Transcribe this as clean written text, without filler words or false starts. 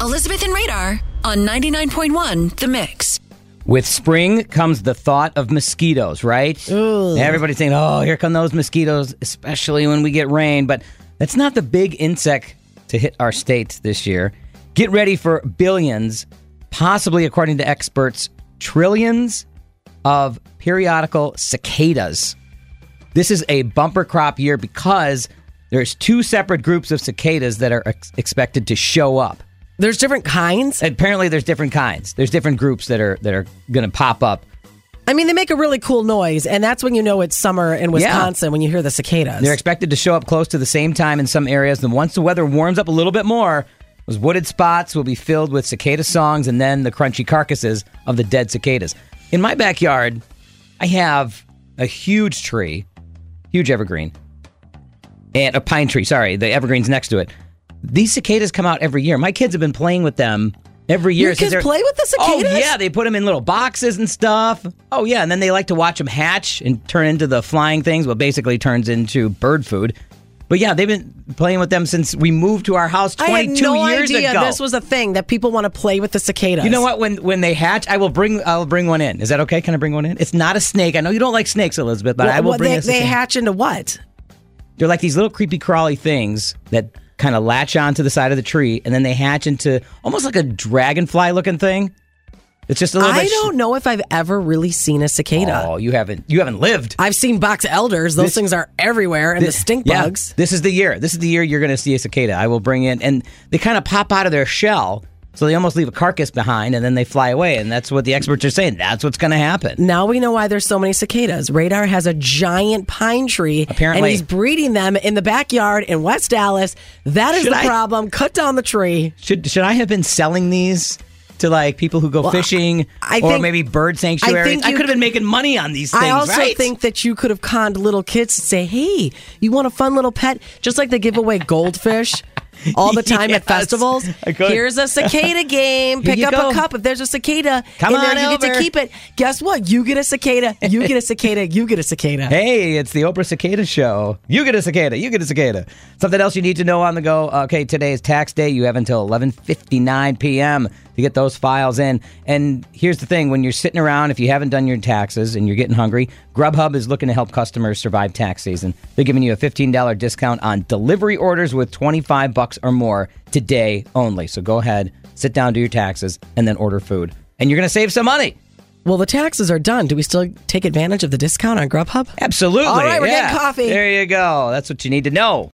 Elizabeth and Radar on 99.1 The Mix. With spring comes the thought of mosquitoes, right? Ooh. Everybody's saying, oh, here come those mosquitoes, especially when we get rain. But that's not the big insect to hit our state this year. Get ready for billions, possibly, according to experts, trillions of periodical cicadas. This is a bumper crop year because there's two separate groups of cicadas that are expected to show up. There's different kinds? Apparently, there's different kinds. There's different groups that are going to pop up. I mean, they make a really cool noise, and that's when you know it's summer in Wisconsin, when you hear the cicadas. They're expected to show up close to the same time in some areas. And once the weather warms up a little bit more, those wooded spots will be filled with cicada songs and then the crunchy carcasses of the dead cicadas. In my backyard, I have a huge tree, huge evergreen, and a pine tree. Sorry, the evergreen's next to it. These cicadas come out every year. My kids have been playing with them every year. Your kids play with the cicadas? Oh, yeah. They put them in little boxes and stuff. Oh, yeah. And then they like to watch them hatch and turn into the flying things. Well, basically turns into bird food. But, yeah, they've been playing with them since we moved to our house 22 years ago. I had no idea this was a thing, that people want to play with the cicadas. You know what? When they hatch, I'll bring one in. Is that okay? Can I bring one in? It's not a snake. I know you don't like snakes, Elizabeth, but I will bring a They hatch into what? They're like these little creepy crawly things that kind of latch onto the side of the tree, and then they hatch into almost like a dragonfly-looking thing. It's just a little bit... I don't know if I've ever really seen a cicada. Oh, you haven't lived. I've seen box elders. Those things are everywhere, and the stink bugs. This is the year. This is the year you're going to see a cicada. I will bring in... And they kind of pop out of their shell, so they almost leave a carcass behind, and then they fly away, and that's what the experts are saying. That's what's going to happen. Now we know why there's so many cicadas. Radar has a giant pine tree, apparently, and he's breeding them in the backyard in West Dallas. That is the problem. Cut down the tree. Should I have been selling these to like people who go fishing or maybe bird sanctuaries? I could have been making money on these things, I also right? think that you could have conned little kids to say, hey, you want a fun little pet? Just like they give away goldfish all the time at festivals. Here's a cicada game. Pick up a cup. If there's a cicada Come in there, on you over. get to keep it. Guess what? You get a cicada. You get a cicada. You get a cicada. Hey, it's the Oprah Cicada Show. You get a cicada. You get a cicada. Something else you need to know on the go. Okay, today is tax day. You have until 11:59 p.m. to get those files in. And here's the thing. When you're sitting around, if you haven't done your taxes and you're getting hungry, Grubhub is looking to help customers survive tax season. They're giving you a $15 discount on delivery orders with $25 or more today only. So go ahead, sit down, do your taxes, and then order food. And you're going to save some money. Well, the taxes are done. Do we still take advantage of the discount on Grubhub? Absolutely. All right, we're getting coffee. There you go. That's what you need to know.